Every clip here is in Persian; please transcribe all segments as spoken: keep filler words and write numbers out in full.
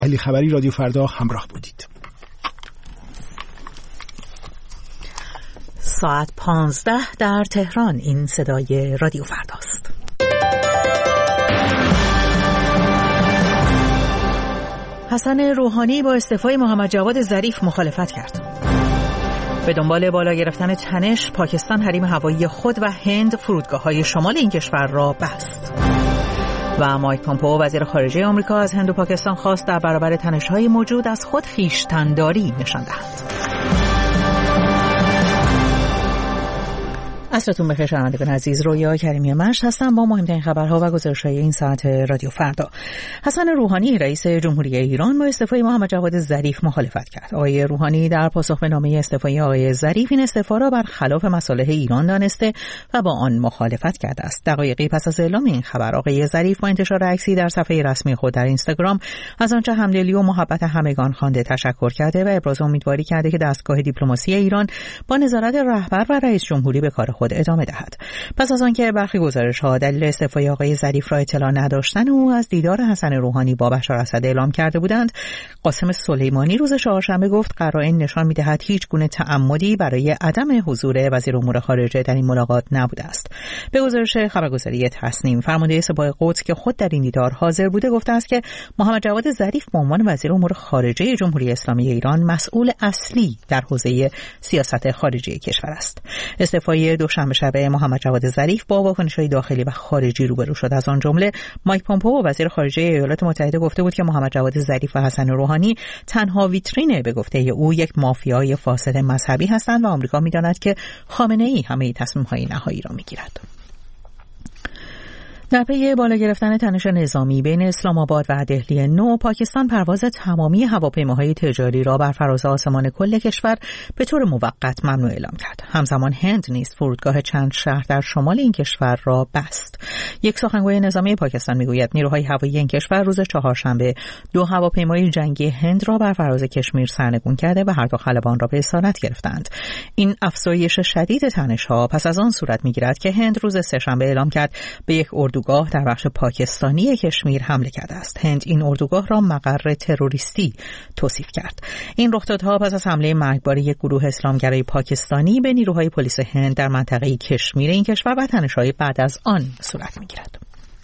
علی خبری، رادیو فردا، همراه بودید. ساعت پانزده در تهران. این صدای رادیو فرداست. حسن روحانی با استعفای محمد جواد ظریف مخالفت کرد. به دنبال بالا گرفتن تنش، پاکستان حریم هوایی خود و هند فرودگاه‌های شمال این کشور را بست. و مایک پامپئو وزیر خارجه آمریکا از هند و پاکستان خواست در برابر تنش‌های موجود از خود خویشتن‌داری نشان دهند. عصرتون بخیر شنوندگان عزیز، رویا کریمی مشت هستم با مهمترین خبرها و گزارش‌های این ساعت رادیو فردا. حسن روحانی رئیس جمهوری ایران با استعفای محمد جواد ظریف مخالفت کرد. آقای روحانی در پاسخ به نامه استعفای آقای ظریف این استعفا را برخلاف مصالح ایران دانسته و با آن مخالفت کرده است. دقایقی پس از اعلام این خبر، آقای ظریف با انتشار عکسی در صفحه رسمی خود در اینستاگرام از آنچه همدلی و محبت همگان خوانده تشکر کرده و ابراز امیدواری کرده که دستگاه دیپلماسی ایران با نظارت رهبر و رئیس جمهوری به کار خود ادامه دهد. پس از آنکه برخی گزارش‌ها دلیل استعفای آقای ظریف را اطلاع نداشتن او از دیدار حسن روحانی با بشار اسد اعلام کرده بودند، قاسم سلیمانی روز چهارشنبه گفت قرائن نشان می‌دهد هیچ گونه تعمدی برای عدم حضور وزیر امور خارجه در این ملاقات نبوده است. به گزارش خبرگزاری تصنیم، فرمانده سپاه قدس که خود در این دیدار حاضر بوده گفته است که محمد جواد ظریف به عنوان وزیر امور خارجه جمهوری اسلامی ایران مسئول اصلی در حوزه سیاست خارجی کشور است. استعفای دوشنبه شب محمد جواد ظریف با واکنش‌های داخلی و خارجی روبرو شد. از آن جمله مایک پامپئو وزیر خارجه ایالات متحده گفته بود که محمد جواد ظریف و حسن روحانی تنها ویترین به گفته او یک مافیای فاسد مذهبی هستند و آمریکا می‌داند که خامنه‌ای همه تصمیم‌های نهایی را می‌گیرد. در پی بالا گرفتن تنش نظامی بین اسلام آباد و دهلی نو، پاکستان پرواز تمامی هواپیماهای تجاری را بر فراز آسمان کل کشور به طور موقت ممنوع اعلام کرد. همزمان هند نیز فرودگاه چند شهر در شمال این کشور را بست. یک سخنگوی نظامی پاکستان میگوید نیروهای هوایی این کشور روز چهارشنبه دو هواپیمای جنگی هند را بر فراز کشمیر سرنگون کرده و هر دو خلبان را به اسارت گرفتند. این افزایش شدید تنش‌ها پس از آن صورت میگیرد که هند روز سه‌شنبه اعلام کرد به یک اردوگاه در بخش پاکستانی کشمیر حمله کرده است. هند این اردوگاه را مقر تروریستی توصیف کرد. این رخدادها پس از حمله مرگبار یک گروه اسلامگرای پاکستانی به نیروهای پلیس هند در منطقه کشمیر این کشور و تنش‌های بعد از آن صورت می‌گیرد.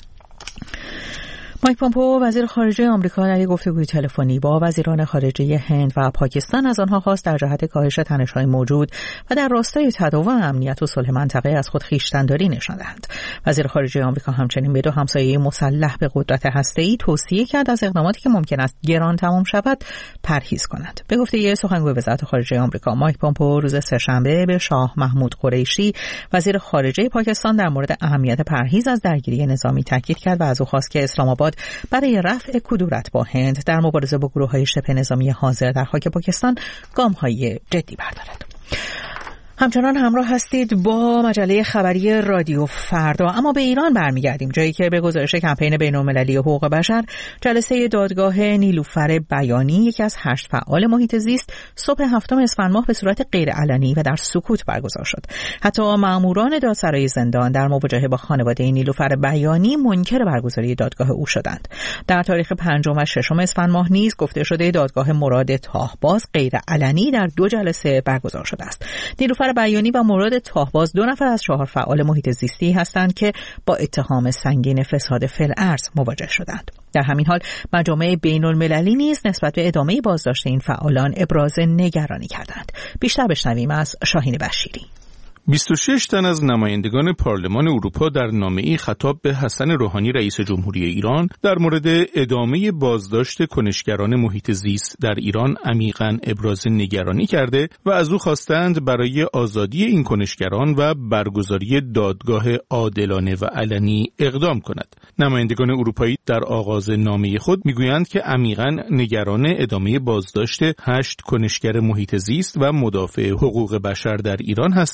مایک پامپئو وزیر خارجه آمریکا در یک گفتگوی تلفنی با وزیران خارجه هند و پاکستان از آنها خواست در جهت کاهش تنش‌های موجود و در راستای تداوم امنیت و صلح منطقه از خود خویشتن‌داری نشان دهند. وزیر خارجه آمریکا همچنین به دو همسایه مسلح به قدرت هسته‌ای توصیه کرد از اقداماتی که ممکن است گران تمام شود پرهیز کنند. به گفته سخنگوی وزارت خارجه آمریکا، مایک پامپئو روز سه‌شنبه به شاه محمود قریشی وزیر خارجه پاکستان در مورد اهمیت پرهیز از درگیری نظامی تاکید کرد و از او خواست که اسلام آباد برای رفع کدورت با هند در مبارزه با گروه‌های شبه نظامی حاضر در خاک پاکستان گام‌های جدی بردارد. همچنان همراه هستید با مجله خبری رادیو فردا، اما به ایران برمیگردیم، جایی که به گزارش کمپین بین‌المللی حقوق بشر جلسه دادگاه نیلوفر بیانی، یکی از هشت فعال محیط زیست، صبح هفتم اسفند ماه به صورت غیرعلنی و در سکوت برگزار شد. حتی مأموران دادسرای زندان در مواجهه با خانواده نیلوفر بیانی منکر برگزاری دادگاه او شدند. در تاریخ پنجم و ششم اسفند ماه نیز گفته شده دادگاه مراد تاهباز غیرعلنی در دو جلسه برگزار شده است. نیلوفر بیانی و مراد تاهباز دو نفر از چهار فعال محیط زیستی هستند که با اتهام سنگین فساد فی‌الارض مواجه شدند. در همین حال مجامع بین‌المللی نیز نسبت به ادامه بازداشت این فعالان ابراز نگرانی کردند. بیشتر بشنویم از شاهین بشیری. بیست و شش تن از نمایندگان پارلمان اروپا در نامه‌ای خطاب به حسن روحانی رئیس جمهوری ایران در مورد ادامه بازداشت کنشگران محیط زیست در ایران عمیقاً ابراز نگرانی کرده و از او خواستند برای آزادی این کنشگران و برگزاری دادگاه عادلانه و علنی اقدام کند. نمایندگان اروپایی در آغاز نامه خود میگویند که عمیقاً نگران ادامه بازداشت هشت کنشگر محیط زیست و مدافع حقوق بشر در ایران هستند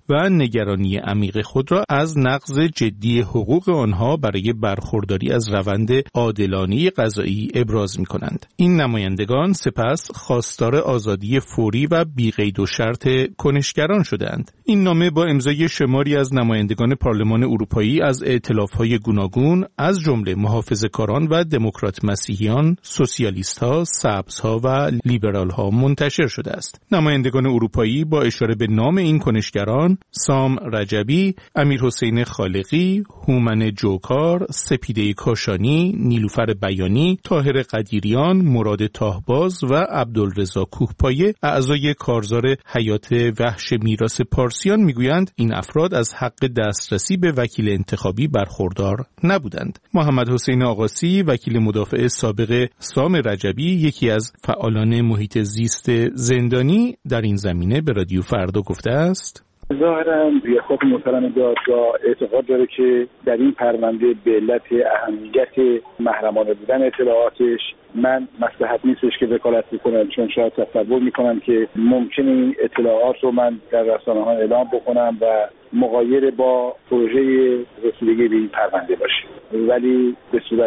و نگرانی عمیق خود را از نقض جدی حقوق آنها برای برخورداری از روند عادلانه قضایی ابراز می‌کنند. این نمایندگان سپس خواستار آزادی فوری و بی‌قید و شرط کنشگران شدند. این نامه با امضای شماری از نمایندگان پارلمان اروپایی از ائتلاف‌های گوناگون از جمله محافظه‌کاران و دموکرات مسیحیان، سوسیالیست‌ها، سبزها و لیبرال‌ها منتشر شده است. نمایندگان اروپایی با اشاره به نام این کنشگران، سام رجبی، امیرحسین خالقی، هومن جوکار، سپیده کاشانی، نیلوفر بیانی، طاهر قدیریان، مراد تاهباز و عبدالرضا کوهپایه اعضای کارزار حیات وحش میراث پارسیان میگویند این افراد از حق دسترسی به وکیل انتخابی برخوردار نبودند. محمد حسین آقاسی، وکیل مدافع سابق سام رجبی، یکی از فعالان محیط زیست زندانی، در این زمینه به رادیو فردا گفته است: ظاهراً ریاست محترم دادگاه اعتقاد داره که در این پرونده به علت اهمیت محرمانه بودن اطلاعاتش من مصلحت نیستش که وکالت بکنم، چون شاید تصور میکنم که ممکنه این اطلاعات رو من در رسانه‌ها اعلام بکنم و مغایر با پروژه رسیدگی به این پرونده باشه، ولی به صورت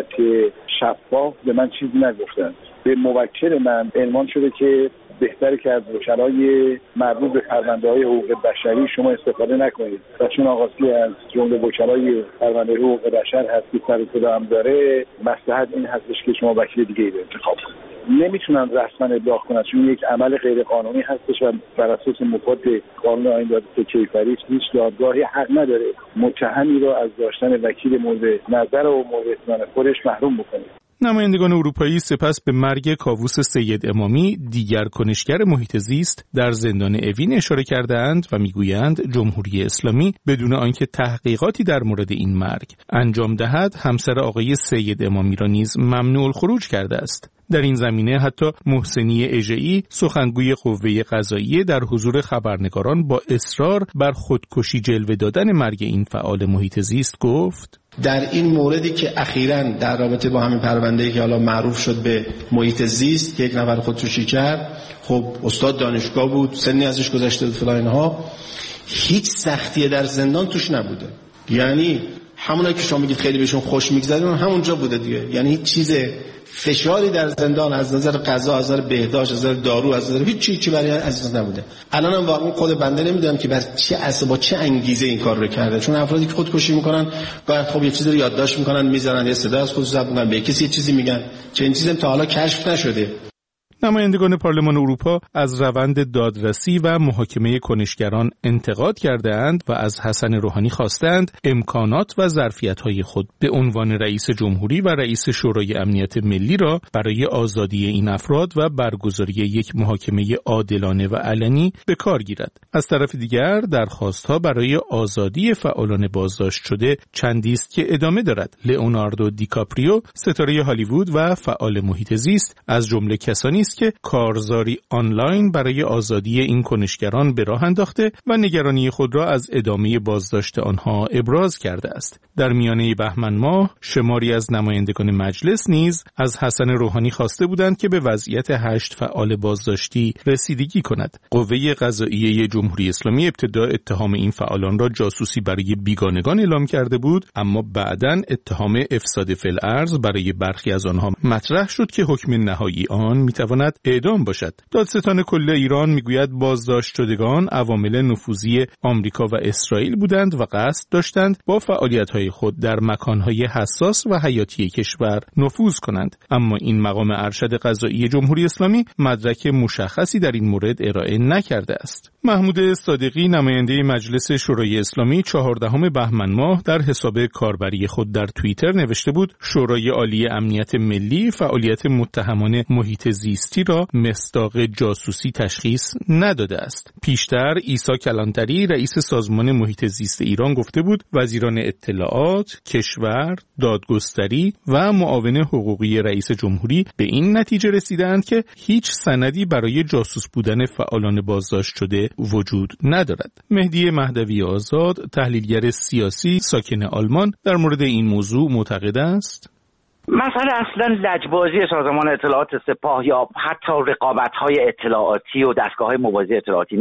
شفاف به من چیزی نگفتن. به موکل من عنوان شده که بهتره که از وکلای مربوط به پرونده‌های حقوق بشری شما استفاده نکنید و چون آقاسی از جمله وکلای پرونده حقوق بشر هستی سر صدا هم داره، مصلحت این هستش که شما وکیل دیگه ای رو انتخاب کنید. نمیتونن رسما ابلاغ کنن چون یک عمل غیر قانونی هستش و بر اساس مفاد قانون آیین دادگستری کیفری هیچ دادگاهی حق نداره متهمی رو از داشتن وکیل مورد نظر و مورد اطمینان خودش محروم بکنه. نمایندگان اروپایی سپس به مرگ کاووس سید امامی، دیگر کنشگر محیط زیست، در زندان اوین اشاره کردند و میگویند جمهوری اسلامی بدون آنکه تحقیقاتی در مورد این مرگ انجام دهد، همسر آقای سید امامی را نیز ممنوع الخروج کرده است. در این زمینه حتی محسنی اژه‌ای، سخنگوی قوه قضاییه، در حضور خبرنگاران با اصرار بر خودکشی جلوه دادن مرگ این فعال محیط زیست گفت: در این موردی که اخیراً در رابطه با همین پرونده‌ای که حالا معروف شد به محیط زیست که یک نفر خودکشی کرد، خب استاد دانشگاه بود، سنی ازش گذشته بود فلان اینها، هیچ سختیه در زندان توش نبوده. یعنی همونایی که شما میگید خیلی بهشون خوش میگذره همونجا بوده دیگه. یعنی هیچ چیز فشاری در زندان از نظر قضا، از نظر بهداشت، از نظر دارو، از نظر هیچ چیزی برای عزیز نبوده. الانم واقعا خود بنده نمیدونم که بر چه اساس با چه انگیزه این کار رو کرده، چون افرادی که خودکشی میکنن بعد خب یه چیزی رو یادداشت میکنن میذارن، یه صدا از خودشون ضبط میکنن، به کسی یه چیزی میگن، چه این چیزی تا حالا کشف نشده. نمایندگان پارلمان اروپا از روند دادرسی و محاکمه کنشگران انتقاد کرده‌اند و از حسن روحانی خواستند امکانات و ظرفیت‌های خود به عنوان رئیس جمهوری و رئیس شورای امنیت ملی را برای آزادی این افراد و برگزاری یک محاکمه عادلانه و علنی به کار گیرد. از طرف دیگر درخواست‌ها برای آزادی فعالان بازداشت شده چندی است که ادامه دارد. لئوناردو دیکاپریو، ستاره هالیوود و فعال محیط زیست، از جمله کسانی که کارزاری آنلاین برای آزادی این کنشگران به راه انداخته و نگرانی خود را از ادامه بازداشت آنها ابراز کرده است. در میانه بهمن ماه شماری از نمایندگان مجلس نیز از حسن روحانی خواسته بودند که به وضعیت هشت فعال بازداشتی رسیدگی کند. قوه قضاییه جمهوری اسلامی ابتدا اتهام این فعالان را جاسوسی برای بیگانگان اعلام کرده بود، اما بعداً اتهام افساد فی الارض برای برخی از آنها مطرح شد که حکم نهایی آن میتواند اعدام باشد. دادستان کل ایران میگوید بازداشت شدگان عوامل نفوذی آمریکا و اسرائیل بودند و قصد داشتند با فعالیت‌های خود در مکان‌های حساس و حیاتی کشور نفوذ کنند، اما این مقام ارشد قضایی جمهوری اسلامی مدرک مشخصی در این مورد ارائه نکرده است. محمود صادقی، نماینده مجلس شورای اسلامی، چهاردهم بهمن ماه در حساب کاربری خود در توییتر نوشته بود شورای عالی امنیت ملی فعالیت متهمان محیط زیستی را مصداق جاسوسی تشخیص نداده است. پیشتر عیسی کلانتری، رئیس سازمان محیط زیست ایران، گفته بود وزیران اطلاعات، کشور، دادگستری و معاون حقوقی رئیس جمهوری به این نتیجه رسیدند که هیچ سندی برای جاسوس بودن فعالان بازداشت شده وجود ندارد. مهدی مهدوی آزاد، تحلیلگر سیاسی ساکن آلمان، در مورد این موضوع معتقد است: مسئله اصلا لجبازی سازمان اطلاعات سپاه یا حتی رقابت‌های اطلاعاتی و دستگاه‌های موازی اطلاعاتی نیست.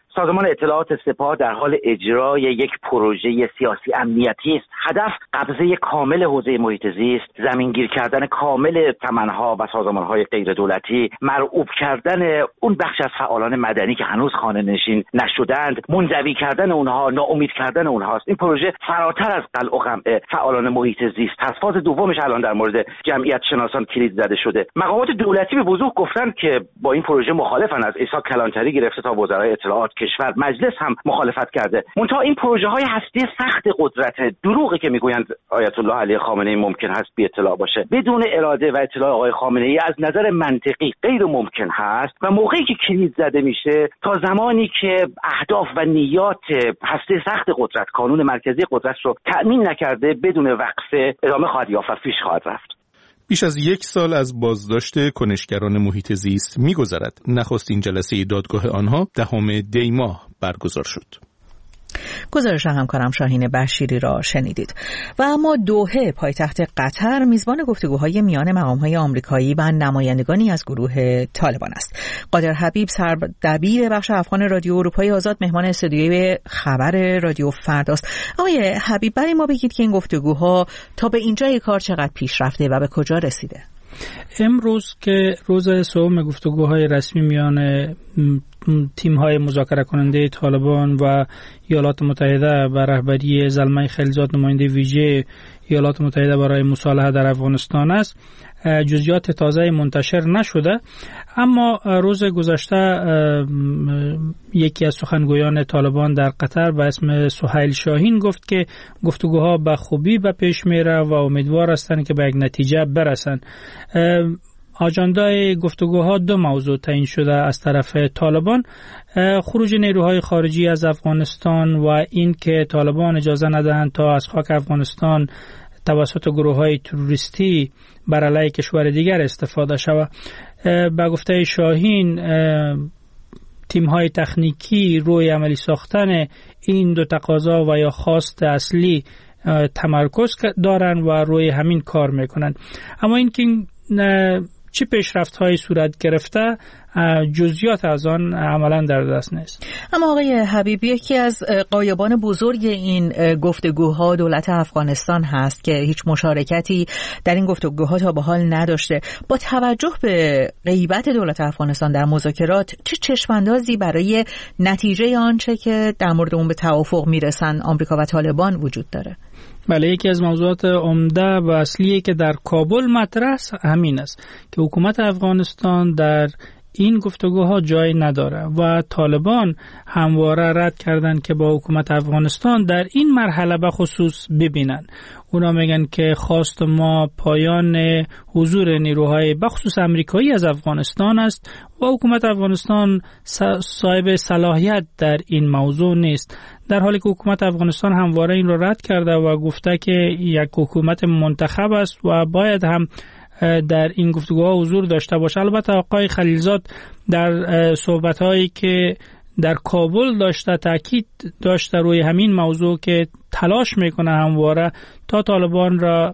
سازمان اطلاعات سپاه در حال اجرای یک پروژه سیاسی امنیتی است. هدف قبضه کامل حوزه محیط زیست، زمینگیر کردن کامل سمنها و سازمانهای غیر دولتی، مرعوب کردن اون بخش از فعالان مدنی که هنوز خانه نشین نشدند، منزوی کردن اونها، ناامید کردن اونهاست. این پروژه فراتر از قلع و قمع فعالان محیط زیست هست. فاز دومش الان در مورد جمعیت شناسان کلید زده شده. مقامات دولتی به وضوح گفتن که با این پروژه مخالفن، از عیسی کلانتری گرفته تا وزرای اطلاعات کشور، مجلس هم مخالفت کرده. منتها این پروژه های هستی سخت قدرت، دروغی که میگویند آیت الله علی خامنه‌ای ممکن هست بی اطلاع باشه، بدون اراده و اطلاع آقای خامنه‌ای از نظر منطقی غیر ممکن هست و موقعی که کلید زده میشه تا زمانی که اهداف و نیات هستی سخت قدرت، کانون مرکزی قدرت رو تأمین نکرده، بدون وقفه ادامه خواهد یافت و پیش خواهد رفت. بیش از یک سال از بازداشت کنشگران محیط زیست می‌گذرد. نخستین جلسه دادگاه آنها دهم دی ماه برگزار شد. گزارش همکارم شاهین بشیری را شنیدید. و اما دوحه، پایتخت قطر، میزبان گفتگوهای میان مقام‌های آمریکایی و نمایندگانی از گروه طالبان است. قادر حبیب، سردبیر بخش افغان رادیو اروپای آزاد، مهمان استودیوی خبر رادیو فرداست. آقای حبیب، برای ما بگید که این گفتگوها تا به اینجای کار چقدر پیش رفته و به کجا رسیده؟ امروز که روز سوم گفتگوهای رسمی میان تیم‌های مذاکره کننده طالبان و ایالات متحده و رهبری زلمه خلیلزاد، نماینده ویژه ایالات متحده برای مصالحه در افغانستان است، جزئیات تازه منتشر نشده. اما روز گذشته یکی از سخنگویان طالبان در قطر به اسم سهیل شاهین گفت که گفتگوها به خوبی به پیش میره و امیدوار هستند که به یک نتیجه برسند. آجندای گفتگوها دو موضوع تعیین شده از طرف طالبان: خروج نیروهای خارجی از افغانستان و این که طالبان اجازه ندهند تا از خاک افغانستان توسط گروه‌های تروریستی بر علیه کشور دیگر استفاده شود. به گفته شاهین، تیم‌های تکنیکی روی عملی ساختن این دو تقاضا و یا خواست اصلی تمرکز دارن و روی همین کار میکنن. اما اینکه چه پیشرفت‌هایی صورت گرفته، جزئیات از آن عملاً در دست نیست. اما آقای حبیبی، یکی از غایبان بزرگ این گفتگوها دولت افغانستان هست که هیچ مشارکتی در این گفتگوها تا به حال نداشته. با توجه به غیبت دولت افغانستان در مذاکرات، چه چشم‌اندازی برای نتیجه آنچه که در مورد اون به توافق میرسن آمریکا و طالبان وجود داره؟ بله، یکی از موضوعات عمده و اصلیه که در کابل مطرح همین است که حکومت افغانستان در این گفتگوها جای نداره و طالبان همواره رد کردن که با حکومت افغانستان در این مرحله به خصوص ببینن. اونا میگن که خواست ما پایان حضور نیروهای بخصوص امریکایی از افغانستان است و حکومت افغانستان صاحب صلاحیت در این موضوع نیست، در حالی که حکومت افغانستان همواره این رو رد کرده و گفته که یک حکومت منتخب است و باید هم در این گفتگوها حضور داشته باشه. البته آقای خلیلزاد در صحبت‌هایی که در کابل داشته تاکید داشته روی همین موضوع که تلاش میکنه همواره تا طالبان را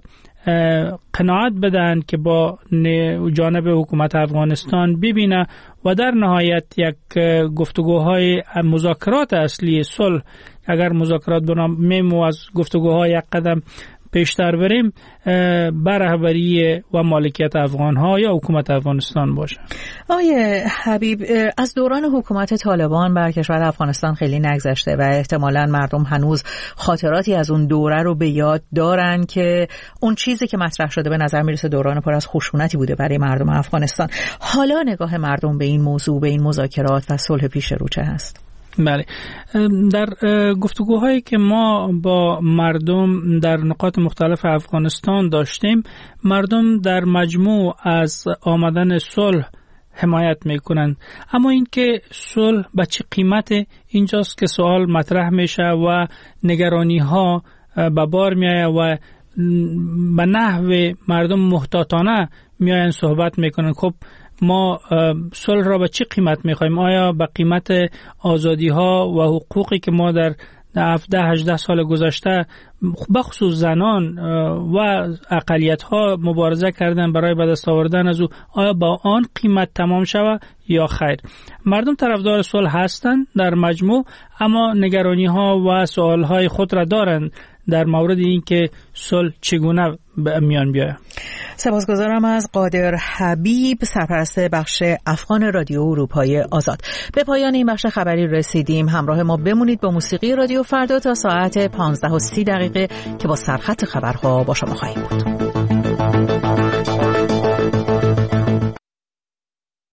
قناعت بدن که با جانب حکومت افغانستان ببینه و در نهایت یک گفتگوهای مذاکرات اصلی صلح، اگر مذاکرات بنامیم و از گفتگوهای یک قدم پیشتر بریم، بر رهبری و مالکیت افغان‌ها یا حکومت افغانستان باشه. آقای حبیب، از دوران حکومت طالبان بر کشور افغانستان خیلی نگذشته و احتمالاً مردم هنوز خاطراتی از اون دوره رو به یاد دارن که اون چیزی که مطرح شده به نظر میرسه دوران پر از خشونتی بوده برای مردم افغانستان. حالا نگاه مردم به این موضوع، به این مذاکرات و صلح پیش رو چه هست؟ بله، در گفتگوهایی که ما با مردم در نقاط مختلف افغانستان داشتیم، مردم در مجموع از آمدن صلح حمایت میکنند. اما اینکه صلح به چه قیمت، اینجاست که سوال مطرح میشه و نگرانی ها به بار میآید و به نحو مردم محتاطانه میآیند صحبت میکنند. خب ما صلح را به چه قیمت میخوایم؟ آیا به قیمت آزادی ها و حقوقی که ما در هفده هجده سال گذشته بخصوص زنان و اقلیت‌ها مبارزه کردن برای به دست آوردن از او، آیا با آن قیمت تمام شود یا خیر؟ مردم طرفدار صلح هستند در مجموع، اما نگرانی‌ها و سوال‌های خود را دارند در مورد اینکه صلح چگونه به میان بیاید. سپاسگزارم از قادر حبیب، سرپرست بخش افغان رادیو اروپای آزاد. به پایان این بخش خبری رسیدیم. همراه ما بمونید با موسیقی رادیو فردا تا ساعت پانزده و سی دقیقه که با سرخط خبرها با شما خواهیم بود.